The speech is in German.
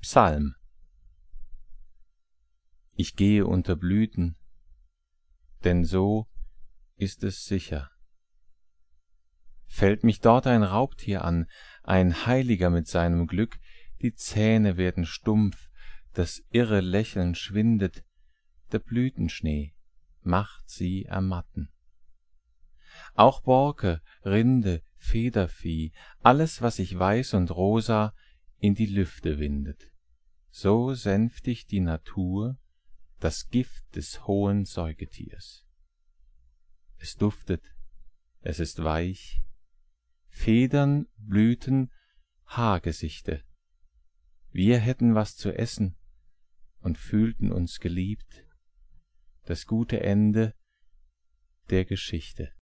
Psalm. Ich gehe unter Blüten, denn so ist es sicher. Fällt mich dort ein Raubtier an, ein Heiliger mit seinem Glück, die Zähne werden stumpf, das irre Lächeln schwindet, der Blütenschnee macht sie ermatten. Auch Borke, Rinde, Federvieh, alles, was sich weiß und rosa in die Lüfte windet. So sänftigt die Natur das Gift des hohen Säugetiers. Es duftet, es ist weich, Federn, Blüten, Haargesichte. Wir hätten was zu essen und fühlten uns geliebt, das gute Ende der Geschichte.